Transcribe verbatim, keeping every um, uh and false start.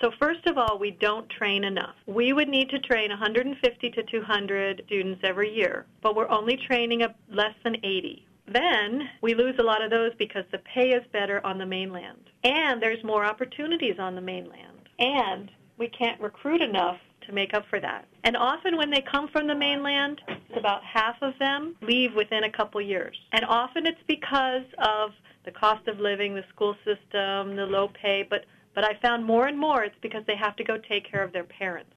So first of all, we don't train enough. We would need to train one hundred fifty to two hundred students every year, but we're only training a, less than eighty. Then we lose a lot of those because the pay is better on the mainland. And there's more opportunities on the mainland. And we can't recruit enough to make up for that. And often when they come from the mainland, it's about half of them leave within a couple years. And often it's because of the cost of living, the school system, the low pay, but But I found more and more it's because they have to go take care of their parents.